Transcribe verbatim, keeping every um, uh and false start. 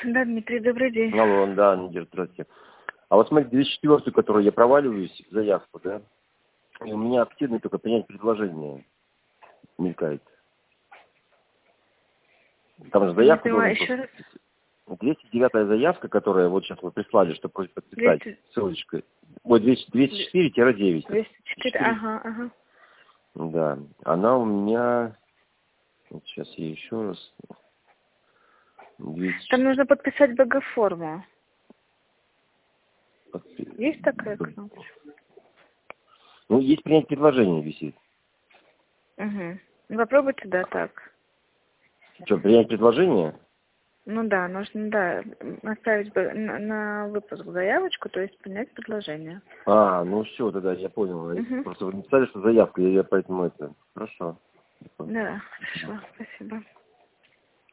Да, Дмитрий, добрый день. Алло, да, Надежда, здравствуйте. А вот смотрите, двести четвёртую, которую я проваливаюсь в заявку, да, и у меня активно только принять предложение мелькает. Там же заявка Не понимаю, должен еще раз. двести девятая заявка, которая вот сейчас вы прислали, что просит подписать двести ссылочкой. Ой, двести четыре девять. двести четыре, ага, ага. Да, она у меня... Вот сейчас я еще раз... двести... Там нужно подписать БГ-форму. Подпи- Есть такая кнопка? Ну, есть принять предложение висит. Угу. Ну, попробуйте, да, так. Что, принять предложение? Ну да, нужно, да, оставить бы на, на выпуск заявочку, то есть принять предложение. А, ну все, тогда я понял. Угу. Просто вы написали, что заявка, я, я поэтому это... Хорошо. Да, хорошо, спасибо.